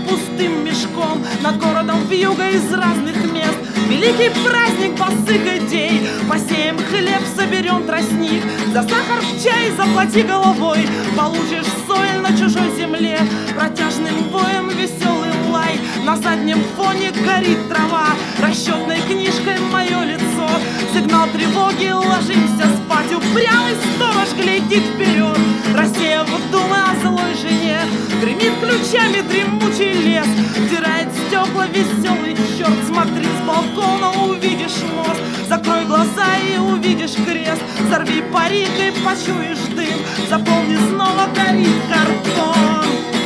пустым мешком. Над городом вьюга из разных мест. Великий праздник посык-идей. Посеем хлеб, соберем тростник. За сахар в чай заплати головой. Получишь соль на чужой земле. Протяжным воем веселый лай. На заднем фоне горит трава. Расчетной книжкой мое лицо. Сигнал тревоги, ложимся спать. Упрямый сторож глядит вперед. Рассеяв думы о злой жене. Гремит ключами дремучий лес. Втирает стекла веселый черт. Смотри с балкона, увидишь мост. Закрой глаза и увидишь крест. Сорви парик и почуешь дым. Запомни, снова горит картон.